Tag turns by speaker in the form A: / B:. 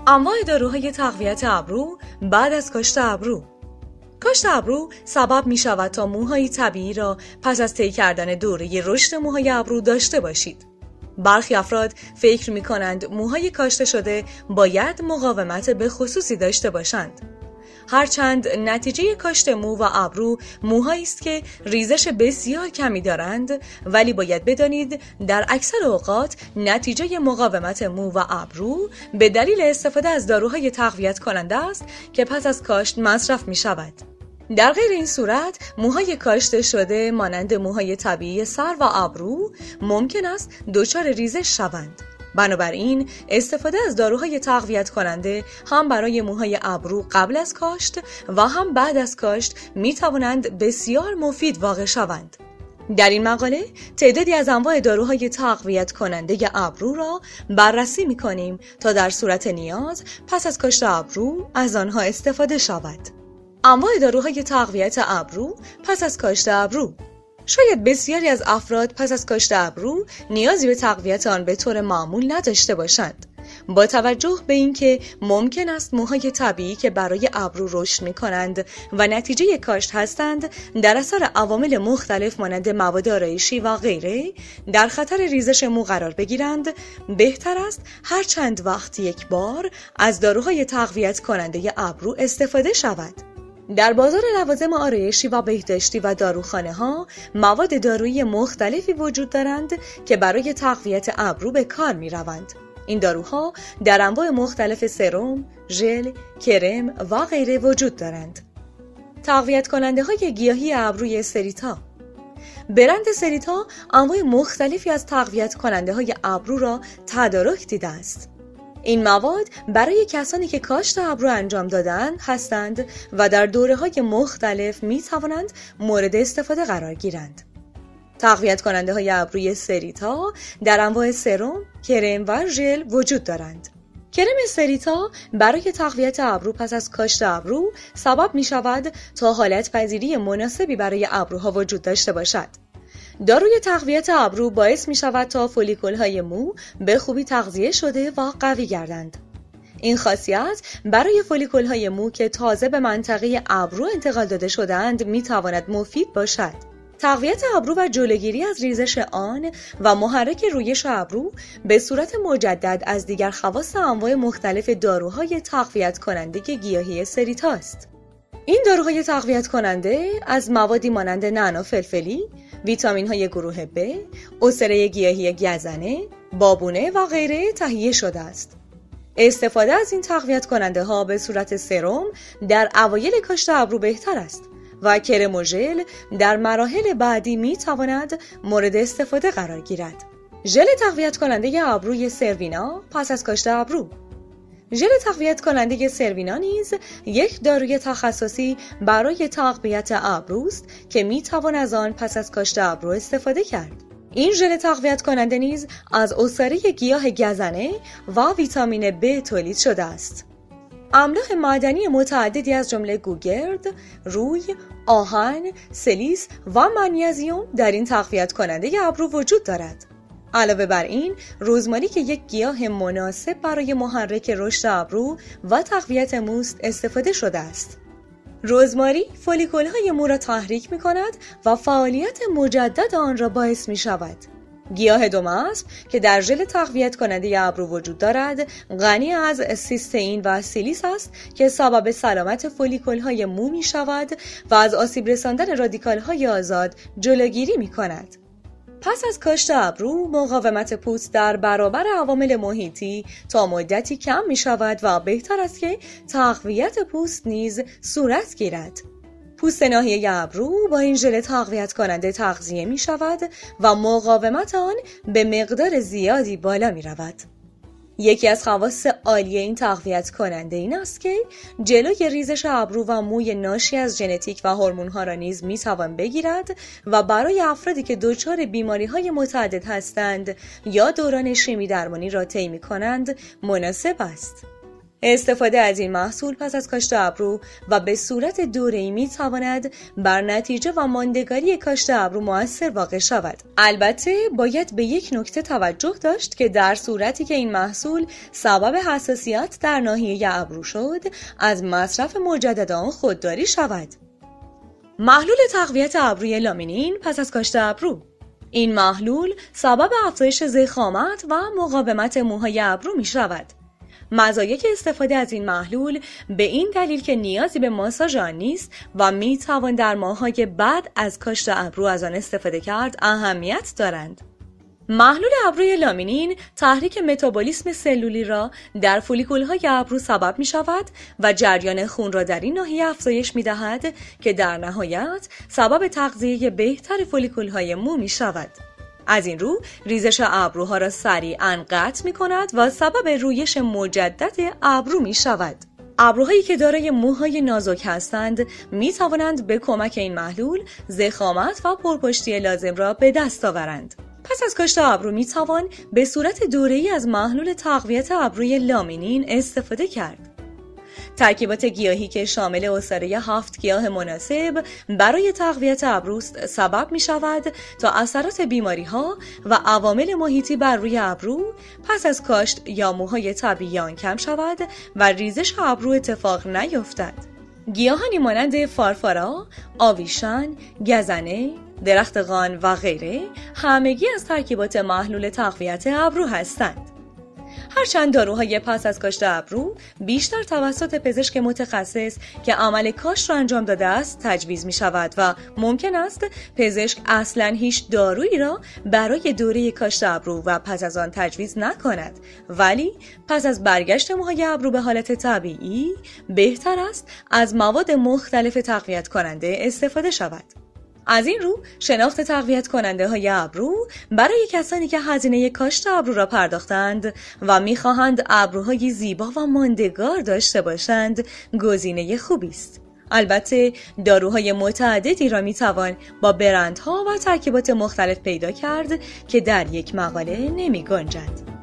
A: انواع داروهای تقویت ابرو بعد از کاشت ابرو. کاشت ابرو سبب می شود تا موهای طبیعی را پس از طی کردن دوره رشد موهای ابرو داشته باشید. برخی افراد فکر می کنند موهای کاشته شده باید مقاومت به خصوصی داشته باشند. هرچند نتیجه کاشت مو و ابرو موهایی است که ریزش بسیار کمی دارند، ولی باید بدانید در اکثر اوقات نتیجه مقاومت مو و ابرو به دلیل استفاده از داروهای تقویت کننده است که پس از کاشت مصرف می شود. در غیر این صورت موهای کاشته شده مانند موهای طبیعی سر و ابرو ممکن است دچار ریزش شوند. بنابراین استفاده از داروهای تقویت کننده هم برای موهای ابرو قبل از کاشت و هم بعد از کاشت می توانند بسیار مفید واقع شوند. در این مقاله تعدادی از انواع داروهای تقویت کننده ابرو را بررسی می کنیم تا در صورت نیاز پس از کاشت ابرو از آنها استفاده شود. انواع داروهای تقویت ابرو پس از کاشت ابرو. شاید بسیاری از افراد پس از کاشت ابرو نیازی به تقویت آن به طور معمول نداشته باشند. با توجه به اینکه ممکن است موهای طبیعی که برای ابرو رشد می‌کنند و نتیجه کاشت هستند در اثر عوامل مختلف مانند مواد آرایشی و غیره در خطر ریزش مو قرار بگیرند، بهتر است هر چند وقت یک بار از داروهای تقویت کننده ابرو استفاده شود. در بازار لوازم آرایشی و بهداشتی و داروخانه ها مواد دارویی مختلفی وجود دارند که برای تقویت ابرو به کار می روند. این داروها در انواع مختلف سرم، ژل، کرم و غیره وجود دارند. تقویت کننده های گیاهی ابروی سریتا. برند سریتا انواع مختلفی از تقویت کننده های ابرو را تدارک دیده است. این مواد برای کسانی که کاشت ابرو انجام دادند هستند و در دوره‌های مختلف می توانند مورد استفاده قرار گیرند. تقویت کننده های ابروی سریتا در انواع سرم، کرم و ژل وجود دارند. کرم سریتا برای تقویت ابرو پس از کاشت ابرو سبب می شود تا حالت پذیری مناسبی برای ابروها وجود داشته باشد. داروی تقویت ابرو باعث می شود تا فولیکول‌های مو به خوبی تغذیه شده و قوی گردند. این خاصیت برای فولیکول‌های مو که تازه به منطقه ابرو انتقال داده شدند می تواند مفید باشد. تقویت ابرو و جلوگیری از ریزش آن و محرک رویش ابرو به صورت مجدد از دیگر خواص انواع مختلف داروهای تقویت کننده گیاهی سریتا است. این داروهای تقویت کننده از موادی مانند نعنا فلفلی، ویتامین های گروه B، عسره گیاهی گزنه، بابونه و غیره تهیه شده است. استفاده از این تقویت کننده ها به صورت سرم در اوایل کاشت ابرو بهتر است و کرم و ژل در مراحل بعدی می تواند مورد استفاده قرار گیرد. ژل تقویت کننده ابروی سروینا پس از کاشت ابرو. ژل تقویت کننده سروینا نیز یک داروی تخصصی برای تقویت ابروست که می توان از آن پس از کاشت ابرو استفاده کرد. این ژل تقویت کننده نیز از عسره گیاه گزنه و ویتامین B تولید شده است. املاح معدنی متعددی از جمله گوگرد، روی، آهن، سلیس و منیزیم در این تقویت کننده ابرو وجود دارد. علاوه بر این، رزماری که یک گیاه مناسب برای محرک رشد ابرو و تقویت موست استفاده شده است. رزماری فولیکول‌های مو را تحریک می‌کند و فعالیت مجدد آن را باعث می‌شود. گیاه دوماسب که در ژل تقویت کننده ابرو وجود دارد، غنی از سیستئین و سیلیس است که سبب سلامت فولیکول‌های مو می‌شود و از آسیب رساندن رادیکال‌های آزاد جلوگیری می‌کند. پس از کاشت ابرو مقاومت پوست در برابر عوامل محیطی تا مدتی کم می شود و بهتر است که تقویت پوست نیز صورت گیرد. پوست ناحیه ابرو با این ژل تقویت کننده تغذیه می شود و مقاومت آن به مقدار زیادی بالا می رود. یکی از خواص عالی این تقویت کننده این است که جلوی ریزش ابرو و موی ناشی از ژنتیک و هورمون‌ها را نیز می‌توان بگیرد و برای افرادی که دچار بیماری‌های متعدد هستند یا دوران شیمی درمانی را طی می‌کنند مناسب است. استفاده از این محصول پس از کاشت ابرو و به صورت دوره‌ای می‌تواند بر نتیجه و ماندگاری کاشت ابرو مؤثر واقع شود. البته باید به یک نکته توجه داشت که در صورتی که این محصول سبب حساسیت در ناحیه ابرو شد، از مصرف مجدد آن خودداری شود. محلول تقویت ابروی لامینین پس از کاشت ابرو. این محلول سبب افزایش ضخامت و مقاومت موهای ابرو می شود. مزایای استفاده از این محلول به این دلیل که نیازی به ماساژ آن نیست و می توان در ماه‌های بعد از کاشت ابرو از آن استفاده کرد اهمیت دارند. محلول ابروی لامینین تحریک متابولیسم سلولی را در فولیکول‌های ابرو سبب می شود و جریان خون را در این ناحیه افزایش می دهد که در نهایت سبب تغذیه بهتر فولیکول‌های مو می شود. از این رو ریزش ابروها را سریعاً قطع می کند و سبب رویش مجدد ابرو می شود. ابروهایی که دارای موهای نازک هستند می توانند به کمک این محلول ضخامت و پرپشتی لازم را به دست آورند. پس از کاشت ابرو می توان به صورت دوره‌ای از محلول تقویت ابروی لامینین استفاده کرد. ترکیبات گیاهی که شامل عصاره 7 گیاه مناسب برای تقویت ابروست سبب می شود تا اثرات بیماری ها و عوامل محیطی بر روی ابرو پس از کاشت یا موهای طبیعی آن کم شود و ریزش ابرو اتفاق نیفتد. گیاهانی مانند فارفارا، آویشن، گزنه، درخت قان و غیره همگی از ترکیبات محلول تقویت ابرو هستند. هرچند داروهای پس از کاشت ابرو بیشتر توسط پزشک متخصص که عمل کاشت را انجام داده است تجویز می شود و ممکن است پزشک اصلاً هیچ دارویی را برای دوره کاشت ابرو و پس از آن تجویز نکند، ولی پس از برگشت موهای ابرو به حالت طبیعی بهتر است از مواد مختلف تقویت کننده استفاده شود. از این رو شناخت تقویت کننده های ابرو برای کسانی که هزینه کاشت ابرو را پرداختند و می‌خواهند ابروهای زیبا و ماندگار داشته باشند گزینه خوبی است. البته داروهای متعددی را می‌توان با برندها و ترکیبات مختلف پیدا کرد که در یک مقاله نمی‌گنجد.